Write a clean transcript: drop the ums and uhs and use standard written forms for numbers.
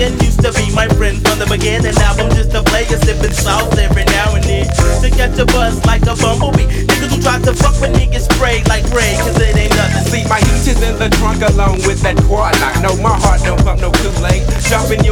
men used to be my friend from the beginning. Now I'm just a player sipping sauce every now and then to catch a buzz like a bumblebee. Niggas who try to fuck with niggas spray like Ray, cause it ain't nothing. See, my heat is in the trunk along with that quad lock. No, my heart don't pump no Kool-Aid. Jumping